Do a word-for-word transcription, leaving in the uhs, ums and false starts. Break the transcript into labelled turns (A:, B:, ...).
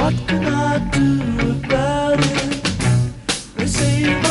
A: What can I do about it? They say